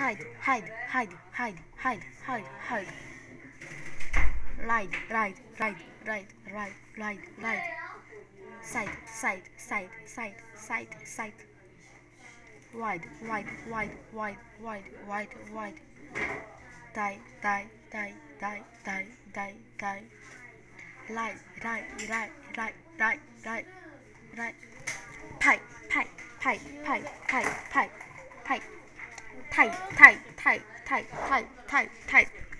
hide, hide, hide, hide, hide, hide. Ride, ride, ride, ride, ride, ride, ride. Side, side, side, side, side, side. Wide, wide, wide, wide, wide, wide, wide. Die, die, die, die, die, die, die. Lie, right, right, right, right, right, right. Pipe, pipe, pipe, pipe, pipe, pipe, pipe. Tight, tight, tight, tight, tight, tight, tight.